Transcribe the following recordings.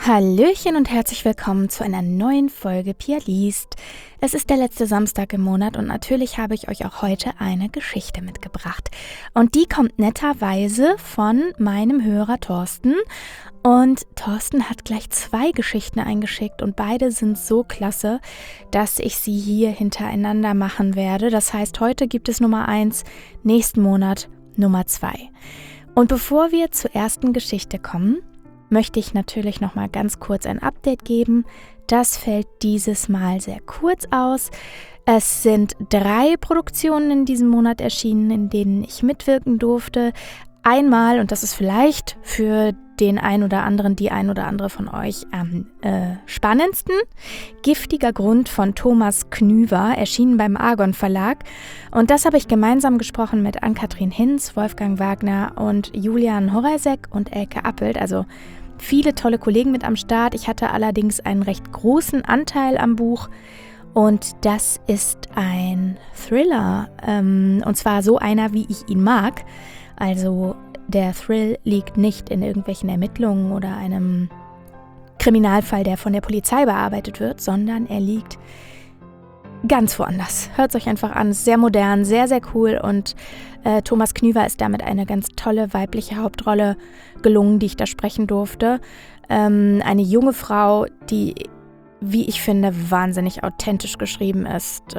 Hallöchen und herzlich willkommen zu einer neuen Folge Pia liest. Es ist der letzte Samstag im Monat und natürlich habe ich euch auch heute eine Geschichte mitgebracht. Und die kommt netterweise von meinem Hörer Thorsten. Und Thorsten hat gleich 2 Geschichten eingeschickt und beide sind so klasse, dass ich sie hier hintereinander machen werde. Das heißt, heute gibt es Nummer 1, nächsten Monat Nummer 2. Und bevor wir zur ersten Geschichte kommen, möchte ich natürlich noch mal ganz kurz ein Update geben. Das fällt dieses Mal sehr kurz aus. Es sind 3 Produktionen in diesem Monat erschienen, in denen ich mitwirken durfte. Einmal, und das ist vielleicht für den ein oder anderen, die ein oder andere von euch am spannendsten, Giftiger Grund von Thomas Knüver, erschienen beim Argon Verlag. Und das habe ich gemeinsam gesprochen mit Ann-Kathrin Hinz, Wolfgang Wagner und Julian Horajsek und Elke Appelt, also viele tolle Kollegen mit am Start. Ich hatte allerdings einen recht großen Anteil am Buch und das ist ein Thriller, und zwar so einer, wie ich ihn mag. Also der Thrill liegt nicht in irgendwelchen Ermittlungen oder einem Kriminalfall, der von der Polizei bearbeitet wird, sondern er liegt ganz woanders. Hört es euch einfach an, sehr modern, sehr, sehr cool und Thomas Knüver ist damit eine ganz tolle weibliche Hauptrolle gelungen, die ich da sprechen durfte. Eine junge Frau, die, wie ich finde, wahnsinnig authentisch geschrieben ist.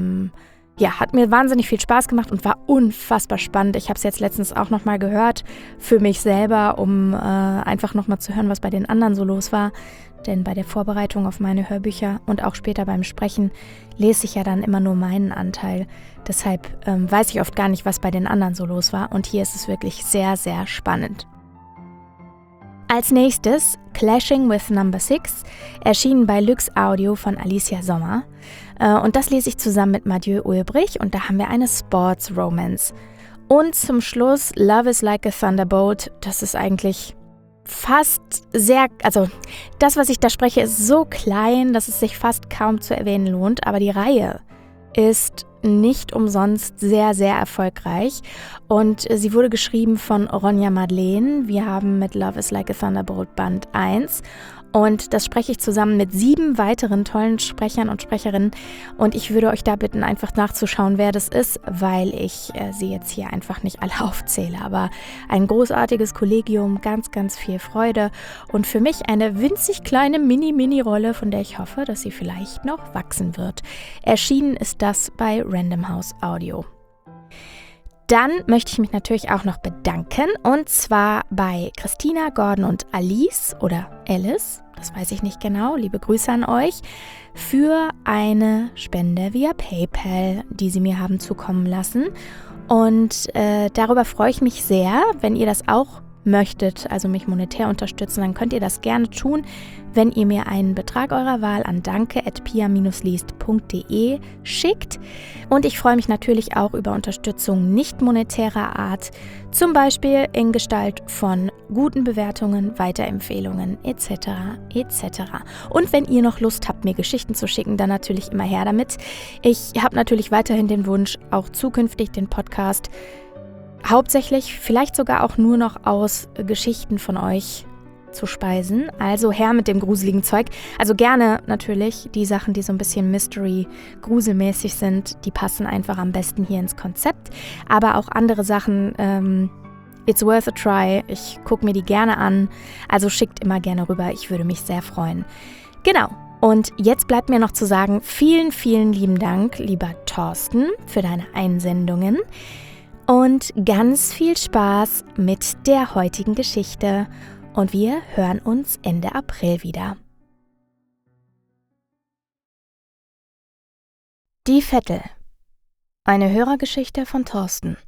Hat mir wahnsinnig viel Spaß gemacht und war unfassbar spannend. Ich habe es jetzt letztens auch nochmal gehört für mich selber, um einfach nochmal zu hören, was bei den anderen so los war. Denn bei der Vorbereitung auf meine Hörbücher und auch später beim Sprechen lese ich ja dann immer nur meinen Anteil. Deshalb weiß ich oft gar nicht, was bei den anderen so los war. Und hier ist es wirklich sehr, sehr spannend. Als nächstes Clashing with Number 6, erschienen bei Lux Audio von Alicia Sommer. Und das lese ich zusammen mit Mathieu Ulbrich und da haben wir eine Sports-Romance. Und zum Schluss Love is like a Thunderbolt, das ist eigentlich fast sehr, also das, was ich da spreche, ist so klein, dass es sich fast kaum zu erwähnen lohnt, aber die Reihe ist nicht umsonst sehr, sehr erfolgreich und sie wurde geschrieben von Ronja Madeleine. Wir haben mit Love is like a Thunderbolt Band 1 und das spreche ich zusammen mit 7 weiteren tollen Sprechern und Sprecherinnen und ich würde euch da bitten, einfach nachzuschauen, wer das ist, weil ich sie jetzt hier einfach nicht alle aufzähle, aber ein großartiges Kollegium, ganz, ganz viel Freude und für mich eine winzig kleine Mini-Rolle, von der ich hoffe, dass sie vielleicht noch wachsen wird. Erschienen ist das bei Random House Audio. Dann möchte ich mich natürlich auch noch bedanken und zwar bei Christina, Gordon und Alice oder Alice, das weiß ich nicht genau, liebe Grüße an euch, für eine Spende via PayPal, die sie mir haben zukommen lassen und darüber freue ich mich sehr, wenn ihr das auch möchtet, also mich monetär unterstützen, dann könnt ihr das gerne tun, wenn ihr mir einen Betrag eurer Wahl an danke@pia-liest.de schickt. Und ich freue mich natürlich auch über Unterstützung nicht monetärer Art, zum Beispiel in Gestalt von guten Bewertungen, Weiterempfehlungen etc. etc. Und wenn ihr noch Lust habt, mir Geschichten zu schicken, dann natürlich immer her damit. Ich habe natürlich weiterhin den Wunsch, auch zukünftig den Podcast hauptsächlich, vielleicht sogar auch nur noch aus Geschichten von euch zu speisen. Also her mit dem gruseligen Zeug. Also gerne natürlich die Sachen, die so ein bisschen Mystery-gruselmäßig sind, die passen einfach am besten hier ins Konzept. Aber auch andere Sachen, it's worth a try. Ich gucke mir die gerne an. Also schickt immer gerne rüber. Ich würde mich sehr freuen. Genau. Und jetzt bleibt mir noch zu sagen, vielen, vielen lieben Dank, lieber Thorsten, für deine Einsendungen. Und ganz viel Spaß mit der heutigen Geschichte und wir hören uns Ende April wieder. Die Vettel. Eine Hörergeschichte von Thorsten.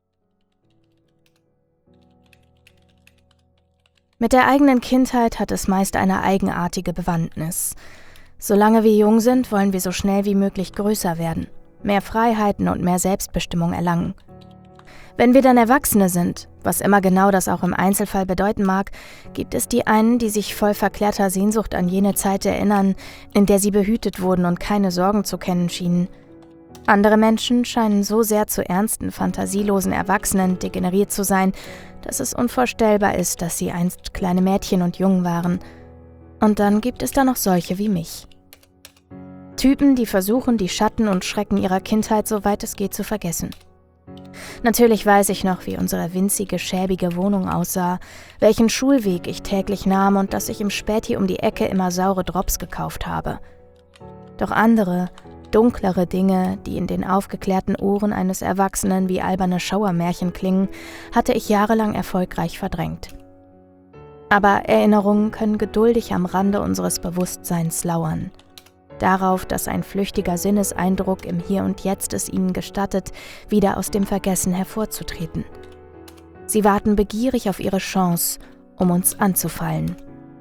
Mit der eigenen Kindheit hat es meist eine eigenartige Bewandtnis. Solange wir jung sind, wollen wir so schnell wie möglich größer werden, mehr Freiheiten und mehr Selbstbestimmung erlangen. Wenn wir dann Erwachsene sind, was immer genau das auch im Einzelfall bedeuten mag, gibt es die einen, die sich voll verklärter Sehnsucht an jene Zeit erinnern, in der sie behütet wurden und keine Sorgen zu kennen schienen. Andere Menschen scheinen so sehr zu ernsten, fantasielosen Erwachsenen degeneriert zu sein, dass es unvorstellbar ist, dass sie einst kleine Mädchen und Jungen waren. Und dann gibt es da noch solche wie mich. Typen, die versuchen, die Schatten und Schrecken ihrer Kindheit so weit es geht zu vergessen. Natürlich weiß ich noch, wie unsere winzige, schäbige Wohnung aussah, welchen Schulweg ich täglich nahm und dass ich im Späti um die Ecke immer saure Drops gekauft habe. Doch andere, dunklere Dinge, die in den aufgeklärten Ohren eines Erwachsenen wie alberne Schauermärchen klingen, hatte ich jahrelang erfolgreich verdrängt. Aber Erinnerungen können geduldig am Rande unseres Bewusstseins lauern. Darauf, dass ein flüchtiger Sinneseindruck im Hier und Jetzt es ihnen gestattet, wieder aus dem Vergessen hervorzutreten. Sie warten begierig auf ihre Chance, um uns anzufallen.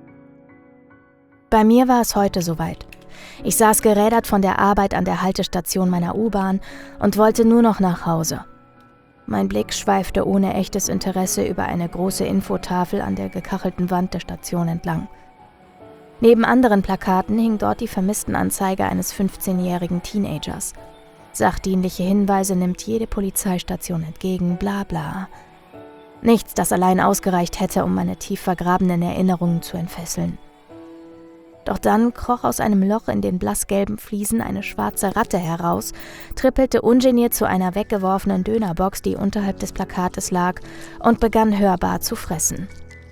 Bei mir war es heute soweit. Ich saß gerädert von der Arbeit an der Haltestation meiner U-Bahn und wollte nur noch nach Hause. Mein Blick schweifte ohne echtes Interesse über eine große Infotafel an der gekachelten Wand der Station entlang. Neben anderen Plakaten hing dort die Vermisstenanzeige eines 15-jährigen Teenagers. Sachdienliche Hinweise nimmt jede Polizeistation entgegen, bla bla. Nichts, das allein ausgereicht hätte, um meine tief vergrabenen Erinnerungen zu entfesseln. Doch dann kroch aus einem Loch in den blassgelben Fliesen eine schwarze Ratte heraus, trippelte ungeniert zu einer weggeworfenen Dönerbox, die unterhalb des Plakates lag, und begann hörbar zu fressen.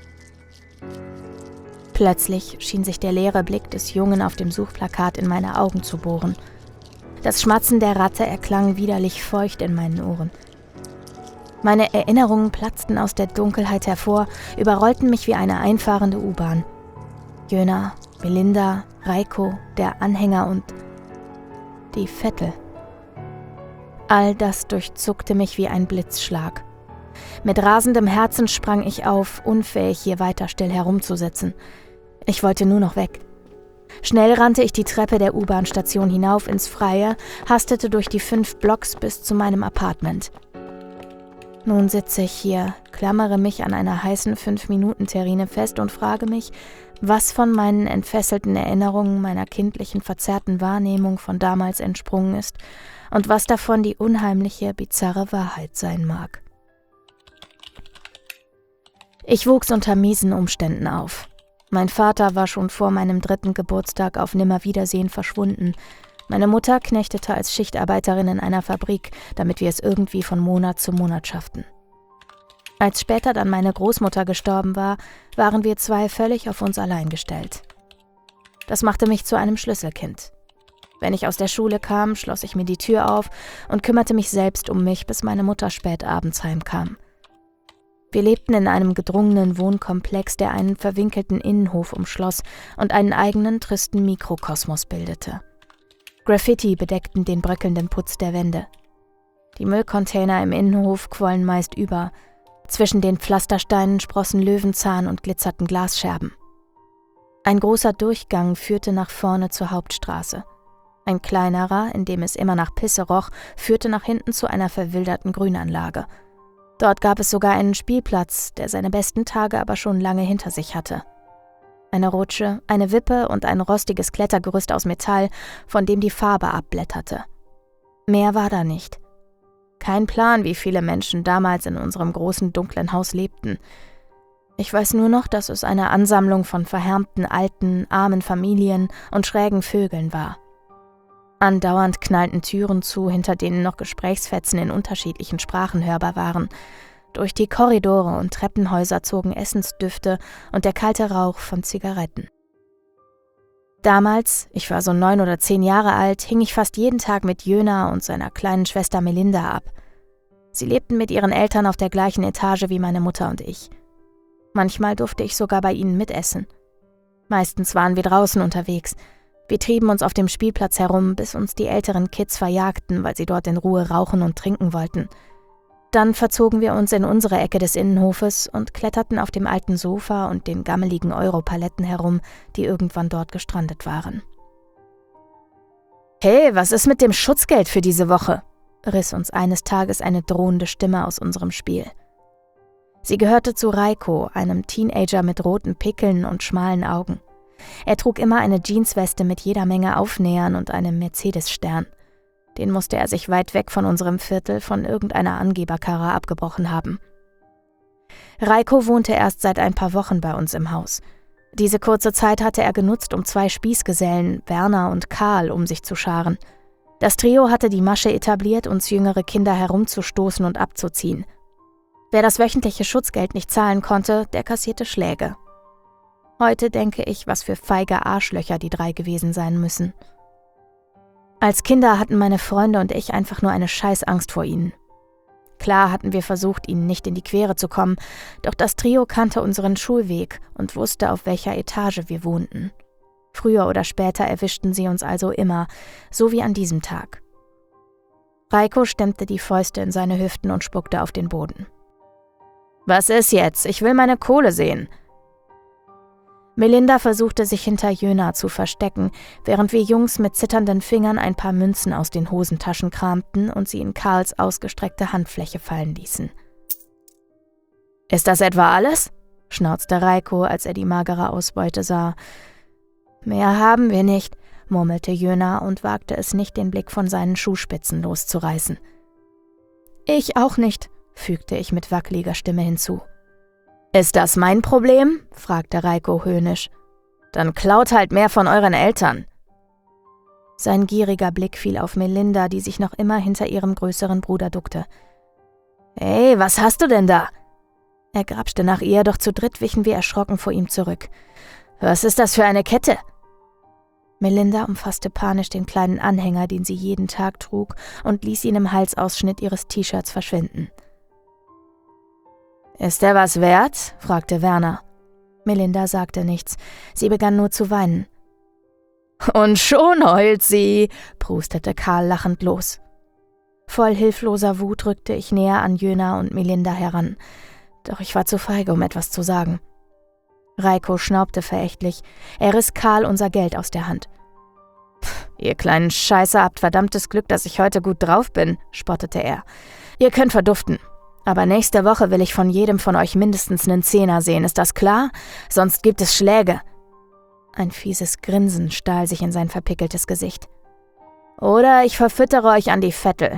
Plötzlich schien sich der leere Blick des Jungen auf dem Suchplakat in meine Augen zu bohren. Das Schmatzen der Ratte erklang widerlich feucht in meinen Ohren. Meine Erinnerungen platzten aus der Dunkelheit hervor, überrollten mich wie eine einfahrende U-Bahn. Jöna, Melinda, Reiko, der Anhänger und die Vettel. All das durchzuckte mich wie ein Blitzschlag. Mit rasendem Herzen sprang ich auf, unfähig, hier weiter still herumzusitzen. Ich wollte nur noch weg. Schnell rannte ich die Treppe der U-Bahn-Station hinauf ins Freie, hastete durch die 5 Blocks bis zu meinem Apartment. Nun sitze ich hier, klammere mich an einer heißen 5-Minuten-Terrine fest und frage mich, was von meinen entfesselten Erinnerungen meiner kindlichen, verzerrten Wahrnehmung von damals entsprungen ist und was davon die unheimliche, bizarre Wahrheit sein mag. Ich wuchs unter miesen Umständen auf. Mein Vater war schon vor meinem 3. Geburtstag auf Nimmerwiedersehen verschwunden. Meine Mutter knechtete als Schichtarbeiterin in einer Fabrik, damit wir es irgendwie von Monat zu Monat schafften. Als später dann meine Großmutter gestorben war, waren wir 2 völlig auf uns allein gestellt. Das machte mich zu einem Schlüsselkind. Wenn ich aus der Schule kam, schloss ich mir die Tür auf und kümmerte mich selbst um mich, bis meine Mutter spät abends heimkam. Wir lebten in einem gedrungenen Wohnkomplex, der einen verwinkelten Innenhof umschloss und einen eigenen tristen Mikrokosmos bildete. Graffiti bedeckten den bröckelnden Putz der Wände. Die Müllcontainer im Innenhof quollen meist über. Zwischen den Pflastersteinen sprossen Löwenzahn und glitzerten Glasscherben. Ein großer Durchgang führte nach vorne zur Hauptstraße. Ein kleinerer, in dem es immer nach Pisse roch, führte nach hinten zu einer verwilderten Grünanlage. Dort gab es sogar einen Spielplatz, der seine besten Tage aber schon lange hinter sich hatte. Eine Rutsche, eine Wippe und ein rostiges Klettergerüst aus Metall, von dem die Farbe abblätterte. Mehr war da nicht. Kein Plan, wie viele Menschen damals in unserem großen, dunklen Haus lebten. Ich weiß nur noch, dass es eine Ansammlung von verhärmten, alten, armen Familien und schrägen Vögeln war. Andauernd knallten Türen zu, hinter denen noch Gesprächsfetzen in unterschiedlichen Sprachen hörbar waren. Durch die Korridore und Treppenhäuser zogen Essensdüfte und der kalte Rauch von Zigaretten. Damals, ich war so 9 oder 10 Jahre alt, hing ich fast jeden Tag mit Jöna und seiner kleinen Schwester Melinda ab. Sie lebten mit ihren Eltern auf der gleichen Etage wie meine Mutter und ich. Manchmal durfte ich sogar bei ihnen mitessen. Meistens waren wir draußen unterwegs. Wir trieben uns auf dem Spielplatz herum, bis uns die älteren Kids verjagten, weil sie dort in Ruhe rauchen und trinken wollten. Dann verzogen wir uns in unsere Ecke des Innenhofes und kletterten auf dem alten Sofa und den gammeligen Europaletten herum, die irgendwann dort gestrandet waren. »Hey, was ist mit dem Schutzgeld für diese Woche?« riss uns eines Tages eine drohende Stimme aus unserem Spiel. Sie gehörte zu Reiko, einem Teenager mit roten Pickeln und schmalen Augen. Er trug immer eine Jeansweste mit jeder Menge Aufnähern und einem Mercedes-Stern. Den musste er sich weit weg von unserem Viertel von irgendeiner Angeberkarre abgebrochen haben. Reiko wohnte erst seit ein paar Wochen bei uns im Haus. Diese kurze Zeit hatte er genutzt, um 2 Spießgesellen, Werner und Karl, um sich zu scharen. Das Trio hatte die Masche etabliert, uns jüngere Kinder herumzustoßen und abzuziehen. Wer das wöchentliche Schutzgeld nicht zahlen konnte, der kassierte Schläge. Heute denke ich, was für feige Arschlöcher die 3 gewesen sein müssen. Als Kinder hatten meine Freunde und ich einfach nur eine Scheißangst vor ihnen. Klar hatten wir versucht, ihnen nicht in die Quere zu kommen, doch das Trio kannte unseren Schulweg und wusste, auf welcher Etage wir wohnten. Früher oder später erwischten sie uns also immer, so wie an diesem Tag. Reiko stemmte die Fäuste in seine Hüften und spuckte auf den Boden. »Was ist jetzt? Ich will meine Kohle sehen!« Melinda versuchte sich hinter Jöna zu verstecken, während wir Jungs mit zitternden Fingern ein paar Münzen aus den Hosentaschen kramten und sie in Karls ausgestreckte Handfläche fallen ließen. »Ist das etwa alles?« schnauzte Reiko, als er die magere Ausbeute sah. »Mehr haben wir nicht«, murmelte Jöna und wagte es nicht, den Blick von seinen Schuhspitzen loszureißen. »Ich auch nicht«, fügte ich mit wackeliger Stimme hinzu. »Ist das mein Problem?« fragte Reiko höhnisch. »Dann klaut halt mehr von euren Eltern.« Sein gieriger Blick fiel auf Melinda, die sich noch immer hinter ihrem größeren Bruder duckte. »Hey, was hast du denn da?« Er grapschte nach ihr, doch zu dritt wichen wir erschrocken vor ihm zurück. »Was ist das für eine Kette?« Melinda umfasste panisch den kleinen Anhänger, den sie jeden Tag trug, und ließ ihn im Halsausschnitt ihres T-Shirts verschwinden. »Ist der was wert?« fragte Werner. Melinda sagte nichts. Sie begann nur zu weinen. »Und schon heult sie«, prustete Karl lachend los. Voll hilfloser Wut rückte ich näher an Jöna und Melinda heran. Doch ich war zu feige, um etwas zu sagen. Reiko schnaubte verächtlich. Er riss Karl unser Geld aus der Hand. »Ihr kleinen Scheißer habt verdammtes Glück, dass ich heute gut drauf bin«, spottete er. »Ihr könnt verduften. Aber nächste Woche will ich von jedem von euch mindestens einen Zehner sehen, ist das klar? Sonst gibt es Schläge.« Ein fieses Grinsen stahl sich in sein verpickeltes Gesicht. »Oder ich verfüttere euch an die Vettel.«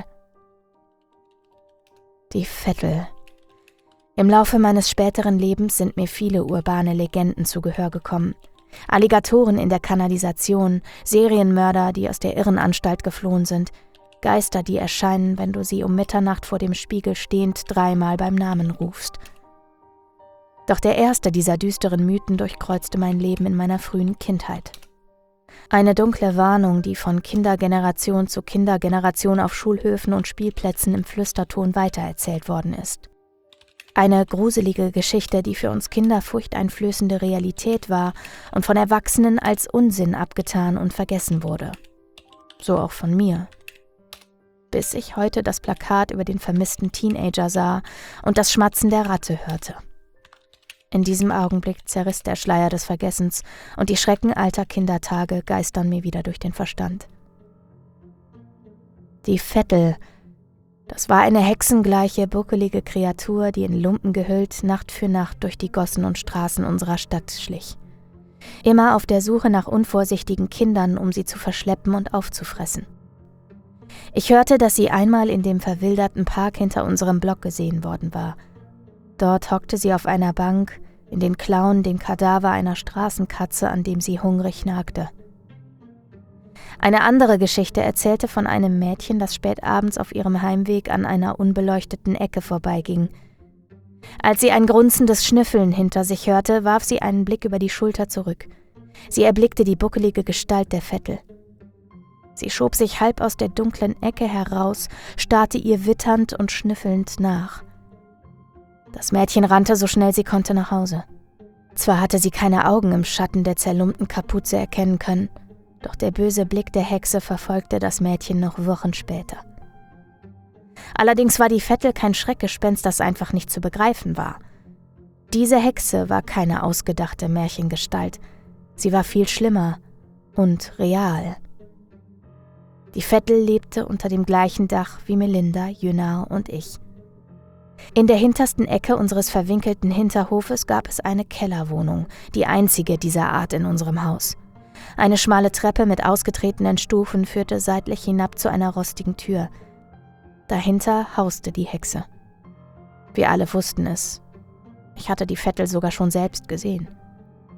Die Vettel. Im Laufe meines späteren Lebens sind mir viele urbane Legenden zu Gehör gekommen. Alligatoren in der Kanalisation, Serienmörder, die aus der Irrenanstalt geflohen sind, Geister, die erscheinen, wenn du sie um Mitternacht vor dem Spiegel stehend 3-mal beim Namen rufst. Doch der erste dieser düsteren Mythen durchkreuzte mein Leben in meiner frühen Kindheit. Eine dunkle Warnung, die von Kindergeneration zu Kindergeneration auf Schulhöfen und Spielplätzen im Flüsterton weitererzählt worden ist. Eine gruselige Geschichte, die für uns Kinder furchteinflößende Realität war und von Erwachsenen als Unsinn abgetan und vergessen wurde. So auch von mir. Bis ich heute das Plakat über den vermissten Teenager sah und das Schmatzen der Ratte hörte. In diesem Augenblick zerriss der Schleier des Vergessens und die Schrecken alter Kindertage geistern mir wieder durch den Verstand. Die Vettel, das war eine hexengleiche, buckelige Kreatur, die in Lumpen gehüllt Nacht für Nacht durch die Gossen und Straßen unserer Stadt schlich. Immer auf der Suche nach unvorsichtigen Kindern, um sie zu verschleppen und aufzufressen. Ich hörte, dass sie einmal in dem verwilderten Park hinter unserem Block gesehen worden war. Dort hockte sie auf einer Bank, in den Klauen den Kadaver einer Straßenkatze, an dem sie hungrig nagte. Eine andere Geschichte erzählte von einem Mädchen, das spät abends auf ihrem Heimweg an einer unbeleuchteten Ecke vorbeiging. Als sie ein grunzendes Schnüffeln hinter sich hörte, warf sie einen Blick über die Schulter zurück. Sie erblickte die buckelige Gestalt der Vettel. Sie schob sich halb aus der dunklen Ecke heraus, starrte ihr witternd und schnüffelnd nach. Das Mädchen rannte so schnell sie konnte nach Hause. Zwar hatte sie keine Augen im Schatten der zerlumpten Kapuze erkennen können, doch der böse Blick der Hexe verfolgte das Mädchen noch Wochen später. Allerdings war die Vettel kein Schreckgespenst, das einfach nicht zu begreifen war. Diese Hexe war keine ausgedachte Märchengestalt. Sie war viel schlimmer und real. Die Vettel lebte unter dem gleichen Dach wie Melinda, Jöna und ich. In der hintersten Ecke unseres verwinkelten Hinterhofes gab es eine Kellerwohnung, die einzige dieser Art in unserem Haus. Eine schmale Treppe mit ausgetretenen Stufen führte seitlich hinab zu einer rostigen Tür. Dahinter hauste die Hexe. Wir alle wussten es. Ich hatte die Vettel sogar schon selbst gesehen.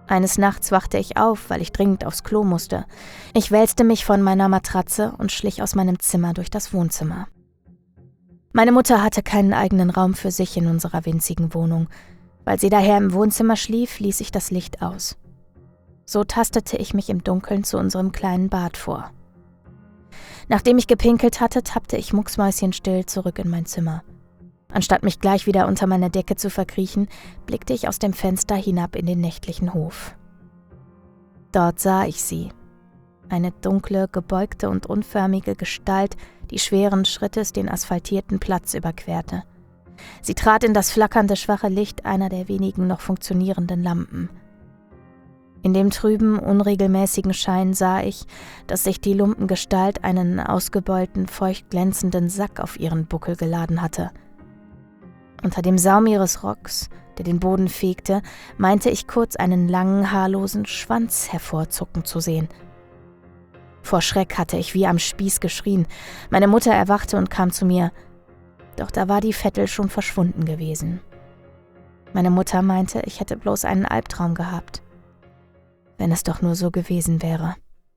Eines Nachts wachte ich auf, weil ich dringend aufs Klo musste. Ich wälzte mich von meiner Matratze und schlich aus meinem Zimmer durch das Wohnzimmer. Meine Mutter hatte keinen eigenen Raum für sich in unserer winzigen Wohnung. Weil sie daher im Wohnzimmer schlief, ließ ich das Licht aus. So tastete ich mich im Dunkeln zu unserem kleinen Bad vor. Nachdem ich gepinkelt hatte, tappte ich mucksmäuschenstill zurück in mein Zimmer. Anstatt mich gleich wieder unter meine Decke zu verkriechen, blickte ich aus dem Fenster hinab in den nächtlichen Hof. Dort sah ich sie. Eine dunkle, gebeugte und unförmige Gestalt, die schweren Schrittes den asphaltierten Platz überquerte. Sie trat in das flackernde, schwache Licht einer der wenigen noch funktionierenden Lampen. In dem trüben, unregelmäßigen Schein sah ich, dass sich die Lumpengestalt einen ausgebeulten, feucht glänzenden Sack auf ihren Buckel geladen hatte. Unter dem Saum ihres Rocks, der den Boden fegte, meinte ich kurz einen langen, haarlosen Schwanz hervorzucken zu sehen. Vor Schreck hatte ich wie am Spieß geschrien. Meine Mutter erwachte und kam zu mir. Doch da war die Vettel schon verschwunden gewesen. Meine Mutter meinte, ich hätte bloß einen Albtraum gehabt. Wenn es doch nur so gewesen wäre.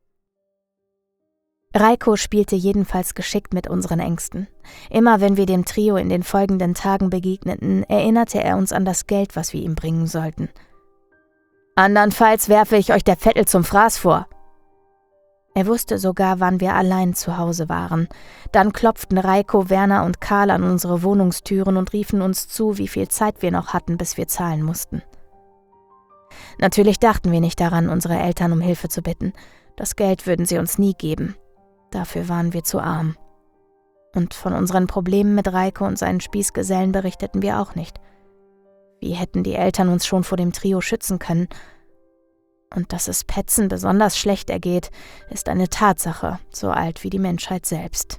Reiko spielte jedenfalls geschickt mit unseren Ängsten. Immer wenn wir dem Trio in den folgenden Tagen begegneten, erinnerte er uns an das Geld, was wir ihm bringen sollten. »Andernfalls werfe ich euch der Vettel zum Fraß vor.« Er wusste sogar, wann wir allein zu Hause waren. Dann klopften Reiko, Werner und Karl an unsere Wohnungstüren und riefen uns zu, wie viel Zeit wir noch hatten, bis wir zahlen mussten. Natürlich dachten wir nicht daran, unsere Eltern um Hilfe zu bitten. Das Geld würden sie uns nie geben. Dafür waren wir zu arm. Und von unseren Problemen mit Reiko und seinen Spießgesellen berichteten wir auch nicht. Wie hätten die Eltern uns schon vor dem Trio schützen können? Und dass es Petzen besonders schlecht ergeht, ist eine Tatsache, so alt wie die Menschheit selbst.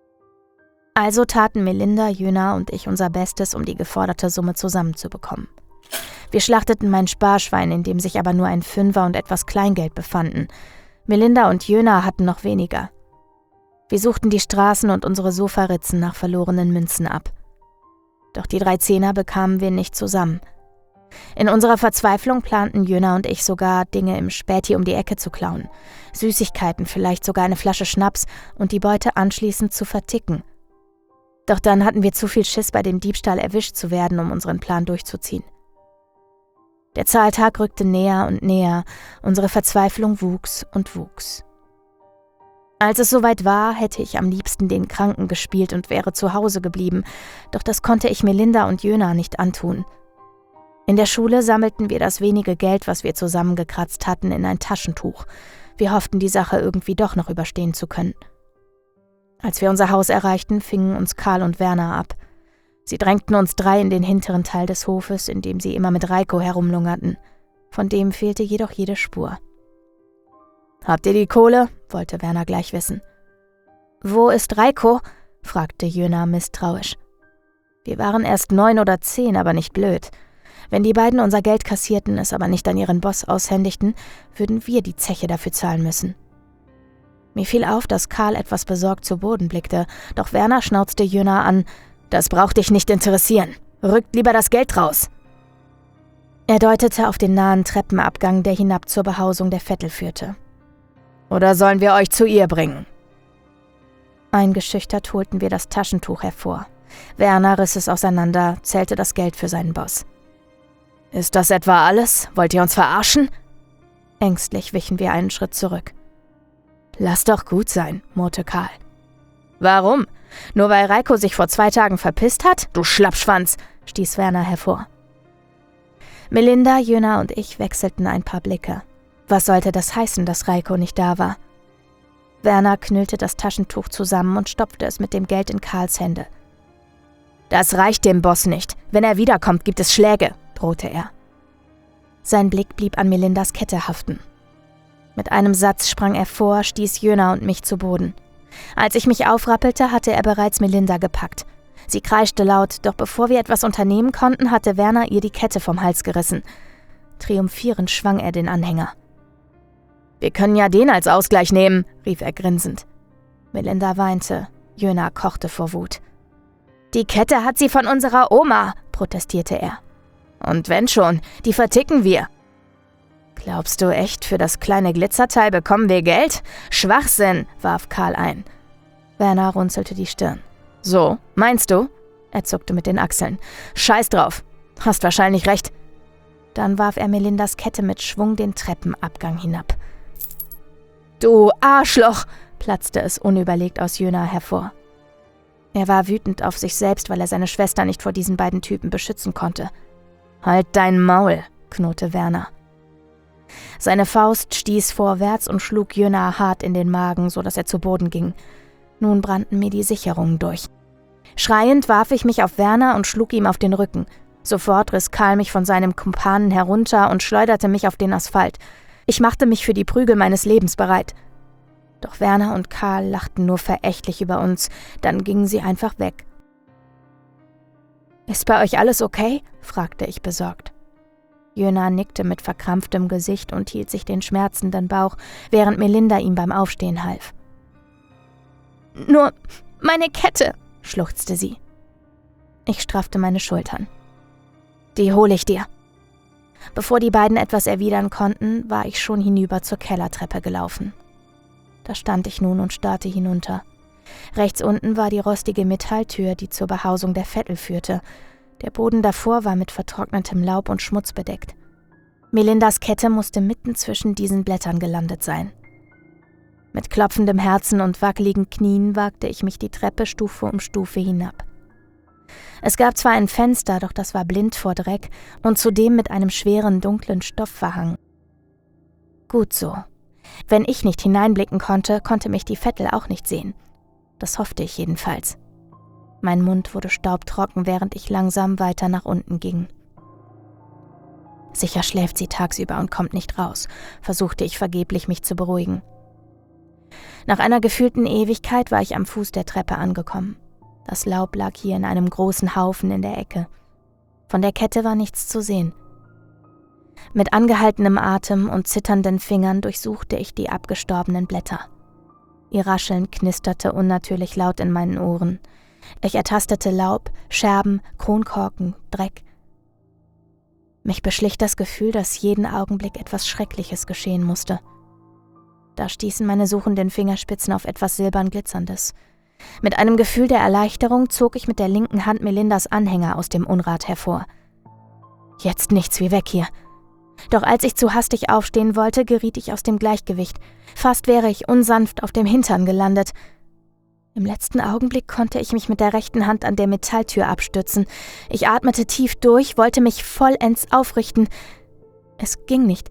Also taten Melinda, Jöna und ich unser Bestes, um die geforderte Summe zusammenzubekommen. Wir schlachteten mein Sparschwein, in dem sich aber nur ein Fünfer und etwas Kleingeld befanden. Melinda und Jöna hatten noch weniger. Wir suchten die Straßen und unsere Sofaritzen nach verlorenen Münzen ab. Doch die 3 Zehner bekamen wir nicht zusammen. In unserer Verzweiflung planten Jöna und ich sogar, Dinge im Späti um die Ecke zu klauen. Süßigkeiten, vielleicht sogar eine Flasche Schnaps und die Beute anschließend zu verticken. Doch dann hatten wir zu viel Schiss, bei dem Diebstahl erwischt zu werden, um unseren Plan durchzuziehen. Der Zahltag rückte näher und näher, unsere Verzweiflung wuchs und wuchs. Als es soweit war, hätte ich am liebsten den Kranken gespielt und wäre zu Hause geblieben, doch das konnte ich Melinda und Jöna nicht antun. In der Schule sammelten wir das wenige Geld, was wir zusammengekratzt hatten, in ein Taschentuch. Wir hofften, die Sache irgendwie doch noch überstehen zu können. Als wir unser Haus erreichten, fingen uns Karl und Werner ab. Sie drängten uns 3 in den hinteren Teil des Hofes, in dem sie immer mit Reiko herumlungerten. Von dem fehlte jedoch jede Spur. »Habt ihr die Kohle?« wollte Werner gleich wissen. »Wo ist Reiko?« fragte Jöna misstrauisch. Wir waren erst 9 oder 10, aber nicht blöd. Wenn die beiden unser Geld kassierten, es aber nicht an ihren Boss aushändigten, würden wir die Zeche dafür zahlen müssen. Mir fiel auf, dass Karl etwas besorgt zu Boden blickte, doch Werner schnauzte Jöna an. »Das braucht dich nicht interessieren. Rückt lieber das Geld raus.« Er deutete auf den nahen Treppenabgang, der hinab zur Behausung der Vettel führte. »Oder sollen wir euch zu ihr bringen?« Eingeschüchtert holten wir das Taschentuch hervor. Werner riss es auseinander, zählte das Geld für seinen Boss. »Ist das etwa alles? Wollt ihr uns verarschen?« Ängstlich wichen wir einen Schritt zurück. »Lass doch gut sein«, murrte Karl. »Warum? Nur weil Reiko sich vor 2 Tagen verpisst hat? Du Schlappschwanz«, stieß Werner hervor. Melinda, Jöna und ich wechselten ein paar Blicke. Was sollte das heißen, dass Reiko nicht da war? Werner knüllte das Taschentuch zusammen und stopfte es mit dem Geld in Karls Hände. »Das reicht dem Boss nicht. Wenn er wiederkommt, gibt es Schläge«, drohte er. Sein Blick blieb an Melindas Kette haften. Mit einem Satz sprang er vor, stieß Jöna und mich zu Boden. Als ich mich aufrappelte, hatte er bereits Melinda gepackt. Sie kreischte laut, doch bevor wir etwas unternehmen konnten, hatte Werner ihr die Kette vom Hals gerissen. Triumphierend schwang er den Anhänger. »Wir können ja den als Ausgleich nehmen«, rief er grinsend. Melinda weinte, Jöna kochte vor Wut. »Die Kette hat sie von unserer Oma«, protestierte er. »Und wenn schon, die verticken wir.« »Glaubst du echt, für das kleine Glitzerteil bekommen wir Geld? Schwachsinn«, warf Karl ein. Werner runzelte die Stirn. »So, meinst du?« Er zuckte mit den Achseln. »Scheiß drauf. Hast wahrscheinlich recht.« Dann warf er Melindas Kette mit Schwung den Treppenabgang hinab. »Du Arschloch«, platzte es unüberlegt aus Jöna hervor. Er war wütend auf sich selbst, weil er seine Schwester nicht vor diesen beiden Typen beschützen konnte. »Halt dein Maul«, knurrte Werner. Seine Faust stieß vorwärts und schlug Jöna hart in den Magen, sodass er zu Boden ging. Nun brannten mir die Sicherungen durch. Schreiend warf ich mich auf Werner und schlug ihm auf den Rücken. Sofort riss Karl mich von seinem Kumpanen herunter und schleuderte mich auf den Asphalt. Ich machte mich für die Prügel meines Lebens bereit. Doch Werner und Karl lachten nur verächtlich über uns, dann gingen sie einfach weg. »Ist bei euch alles okay?« fragte ich besorgt. Jöna nickte mit verkrampftem Gesicht und hielt sich den schmerzenden Bauch, während Melinda ihm beim Aufstehen half. »Nur meine Kette«, schluchzte sie. Ich straffte meine Schultern. »Die hole ich dir.« Bevor die beiden etwas erwidern konnten, war ich schon hinüber zur Kellertreppe gelaufen. Da stand ich nun und starrte hinunter. Rechts unten war die rostige Metalltür, die zur Behausung der Vettel führte. Der Boden davor war mit vertrocknetem Laub und Schmutz bedeckt. Melindas Kette musste mitten zwischen diesen Blättern gelandet sein. Mit klopfendem Herzen und wackeligen Knien wagte ich mich die Treppe Stufe um Stufe hinab. Es gab zwar ein Fenster, doch das war blind vor Dreck und zudem mit einem schweren, dunklen Stoff verhangen. Gut so. Wenn ich nicht hineinblicken konnte, konnte mich die Vettel auch nicht sehen. Das hoffte ich jedenfalls. Mein Mund wurde staubtrocken, während ich langsam weiter nach unten ging. Sicher schläft sie tagsüber und kommt nicht raus, versuchte ich vergeblich, mich zu beruhigen. Nach einer gefühlten Ewigkeit war ich am Fuß der Treppe angekommen. Das Laub lag hier in einem großen Haufen in der Ecke. Von der Kette war nichts zu sehen. Mit angehaltenem Atem und zitternden Fingern durchsuchte ich die abgestorbenen Blätter. Ihr Rascheln knisterte unnatürlich laut in meinen Ohren. Ich ertastete Laub, Scherben, Kronkorken, Dreck. Mich beschlich das Gefühl, dass jeden Augenblick etwas Schreckliches geschehen musste. Da stießen meine suchenden Fingerspitzen auf etwas silbern Glitzerndes. Mit einem Gefühl der Erleichterung zog ich mit der linken Hand Melindas Anhänger aus dem Unrat hervor. Jetzt nichts wie weg hier. Doch als ich zu hastig aufstehen wollte, geriet ich aus dem Gleichgewicht. Fast wäre ich unsanft auf dem Hintern gelandet. Im letzten Augenblick konnte ich mich mit der rechten Hand an der Metalltür abstützen. Ich atmete tief durch, wollte mich vollends aufrichten. Es ging nicht.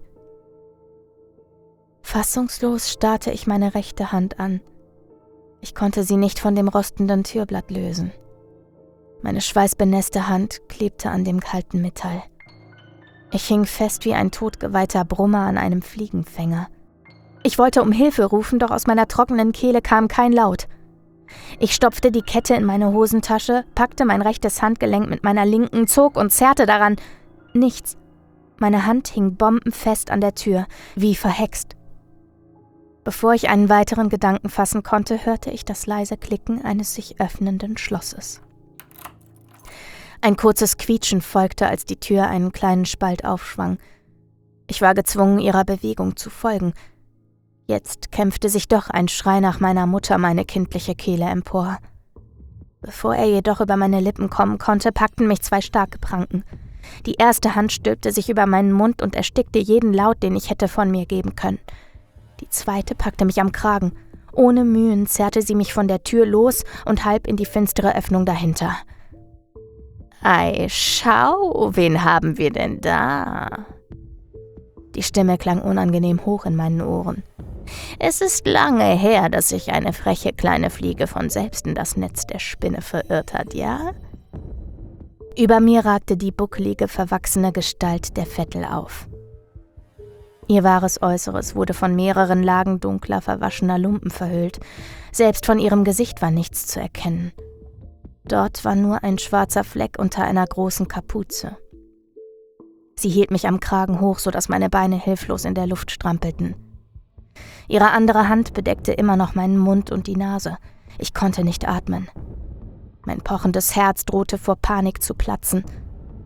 Fassungslos starrte ich meine rechte Hand an. Ich konnte sie nicht von dem rostenden Türblatt lösen. Meine schweißbenässte Hand klebte an dem kalten Metall. Ich hing fest wie ein totgeweihter Brummer an einem Fliegenfänger. Ich wollte um Hilfe rufen, doch aus meiner trockenen Kehle kam kein Laut. Ich stopfte die Kette in meine Hosentasche, packte mein rechtes Handgelenk mit meiner linken, zog und zerrte daran. Nichts. Meine Hand hing bombenfest an der Tür, wie verhext. Bevor ich einen weiteren Gedanken fassen konnte, hörte ich das leise Klicken eines sich öffnenden Schlosses. Ein kurzes Quietschen folgte, als die Tür einen kleinen Spalt aufschwang. Ich war gezwungen, ihrer Bewegung zu folgen. Jetzt kämpfte sich doch ein Schrei nach meiner Mutter meine kindliche Kehle empor. Bevor er jedoch über meine Lippen kommen konnte, packten mich zwei starke Pranken. Die erste Hand stülpte sich über meinen Mund und erstickte jeden Laut, den ich hätte von mir geben können. Die zweite packte mich am Kragen. Ohne Mühen zerrte sie mich von der Tür los und halb in die finstere Öffnung dahinter. »Ei, schau, wen haben wir denn da?« Die Stimme klang unangenehm hoch in meinen Ohren. »Es ist lange her, dass sich eine freche kleine Fliege von selbst in das Netz der Spinne verirrt hat, ja?« Über mir ragte die buckelige, verwachsene Gestalt der Vettel auf. Ihr wahres Äußeres wurde von mehreren Lagen dunkler, verwaschener Lumpen verhüllt. Selbst von ihrem Gesicht war nichts zu erkennen. Dort war nur ein schwarzer Fleck unter einer großen Kapuze. Sie hielt mich am Kragen hoch, sodass meine Beine hilflos in der Luft strampelten. Ihre andere Hand bedeckte immer noch meinen Mund und die Nase. Ich konnte nicht atmen. Mein pochendes Herz drohte vor Panik zu platzen.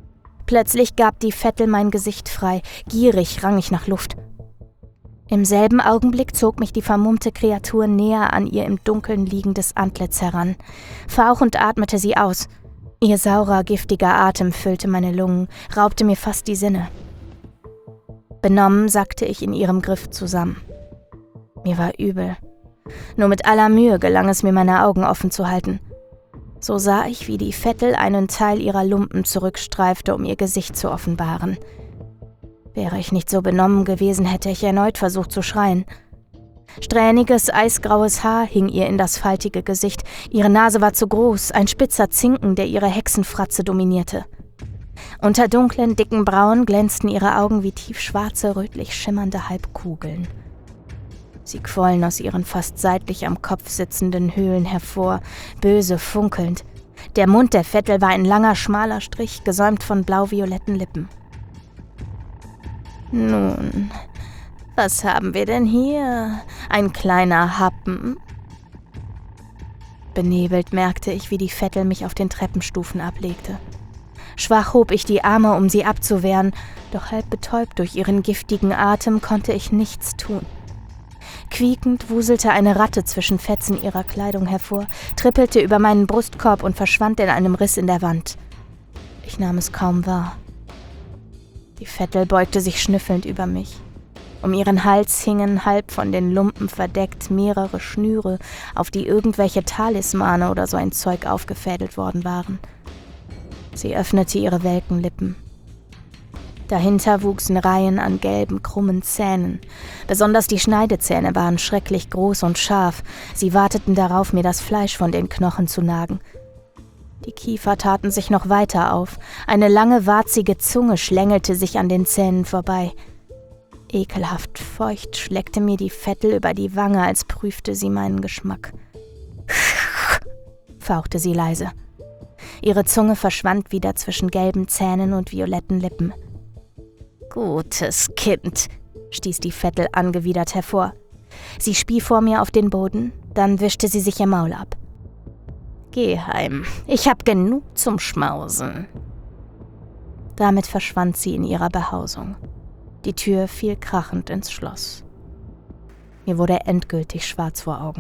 Plötzlich gab die Vettel mein Gesicht frei. Gierig rang ich nach Luft. Im selben Augenblick zog mich die vermummte Kreatur näher an ihr im Dunkeln liegendes Antlitz heran. Fauchend atmete sie aus. Ihr saurer, giftiger Atem füllte meine Lungen, raubte mir fast die Sinne. Benommen sackte ich in ihrem Griff zusammen. Mir war übel. Nur mit aller Mühe gelang es mir, meine Augen offen zu halten. So sah ich, wie die Vettel einen Teil ihrer Lumpen zurückstreifte, um ihr Gesicht zu offenbaren. Wäre ich nicht so benommen gewesen, hätte ich erneut versucht zu schreien. Strähniges, eisgraues Haar hing ihr in das faltige Gesicht. Ihre Nase war zu groß, ein spitzer Zinken, der ihre Hexenfratze dominierte. Unter dunklen, dicken Brauen glänzten ihre Augen wie tiefschwarze, rötlich schimmernde Halbkugeln. Sie quollen aus ihren fast seitlich am Kopf sitzenden Höhlen hervor, böse funkelnd. Der Mund der Vettel war ein langer, schmaler Strich, gesäumt von blau-violetten Lippen. »Nun, was haben wir denn hier? Ein kleiner Happen?« Benebelt merkte ich, wie die Vettel mich auf den Treppenstufen ablegte. Schwach hob ich die Arme, um sie abzuwehren, doch halb betäubt durch ihren giftigen Atem konnte ich nichts tun. Quiekend wuselte eine Ratte zwischen Fetzen ihrer Kleidung hervor, trippelte über meinen Brustkorb und verschwand in einem Riss in der Wand. Ich nahm es kaum wahr. Die Vettel beugte sich schnüffelnd über mich. Um ihren Hals hingen, halb von den Lumpen verdeckt, mehrere Schnüre, auf die irgendwelche Talismane oder so ein Zeug aufgefädelt worden waren. Sie öffnete ihre welken Lippen. Dahinter wuchsen Reihen an gelben, krummen Zähnen. Besonders die Schneidezähne waren schrecklich groß und scharf. Sie warteten darauf, mir das Fleisch von den Knochen zu nagen. Die Kiefer taten sich noch weiter auf. Eine lange, warzige Zunge schlängelte sich an den Zähnen vorbei. Ekelhaft feucht schleckte mir die Vettel über die Wange, als prüfte sie meinen Geschmack. Fauchte sie leise. Ihre Zunge verschwand wieder zwischen gelben Zähnen und violetten Lippen. »Gutes Kind«, stieß die Vettel angewidert hervor. Sie spie vor mir auf den Boden, dann wischte sie sich ihr Maul ab. »Geh heim, ich hab genug zum Schmausen.« Damit verschwand sie in ihrer Behausung. Die Tür fiel krachend ins Schloss. Mir wurde endgültig schwarz vor Augen.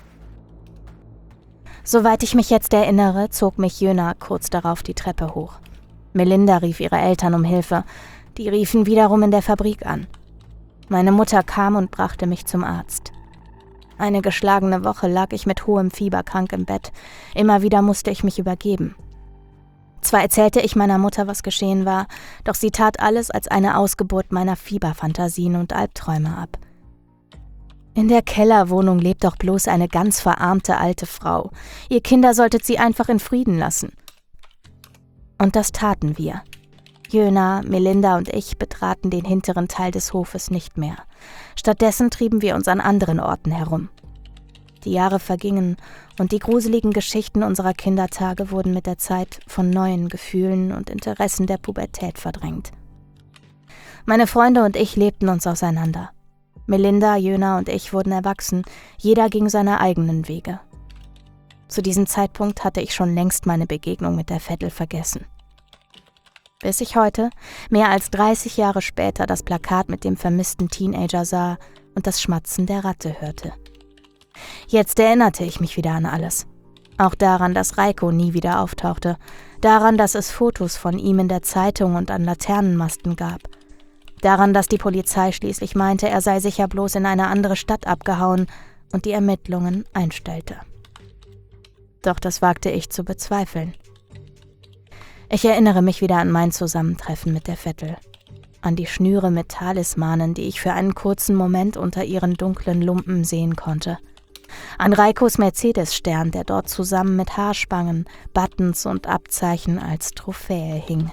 Soweit ich mich jetzt erinnere, zog mich Jöna kurz darauf die Treppe hoch. Melinda rief ihre Eltern um Hilfe. Die riefen wiederum in der Fabrik an. Meine Mutter kam und brachte mich zum Arzt. Eine geschlagene Woche lag ich mit hohem Fieber krank im Bett. Immer wieder musste ich mich übergeben. Zwar erzählte ich meiner Mutter, was geschehen war, doch sie tat alles als eine Ausgeburt meiner Fieberfantasien und Albträume ab. In der Kellerwohnung lebt doch bloß eine ganz verarmte alte Frau. Ihr Kinder solltet sie einfach in Frieden lassen. Und das taten wir. Jöna, Melinda und ich betraten den hinteren Teil des Hofes nicht mehr. Stattdessen trieben wir uns an anderen Orten herum. Die Jahre vergingen und die gruseligen Geschichten unserer Kindertage wurden mit der Zeit von neuen Gefühlen und Interessen der Pubertät verdrängt. Meine Freunde und ich lebten uns auseinander. Melinda, Jöna und ich wurden erwachsen, jeder ging seine eigenen Wege. Zu diesem Zeitpunkt hatte ich schon längst meine Begegnung mit der Vettel vergessen. Bis ich heute, mehr als 30 Jahre später, das Plakat mit dem vermissten Teenager sah und das Schmatzen der Ratte hörte. Jetzt erinnerte ich mich wieder an alles. Auch daran, dass Reiko nie wieder auftauchte, daran, dass es Fotos von ihm in der Zeitung und an Laternenmasten gab, daran, dass die Polizei schließlich meinte, er sei sicher bloß in eine andere Stadt abgehauen und die Ermittlungen einstellte. Doch das wagte ich zu bezweifeln. Ich erinnere mich wieder an mein Zusammentreffen mit der Vettel, an die Schnüre mit Talismanen, die ich für einen kurzen Moment unter ihren dunklen Lumpen sehen konnte, an Reikos Mercedes-Stern, der dort zusammen mit Haarspangen, Buttons und Abzeichen als Trophäe hing.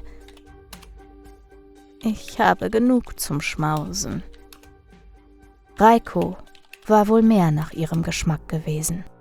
Ich habe genug zum Schmausen. Reiko war wohl mehr nach ihrem Geschmack gewesen.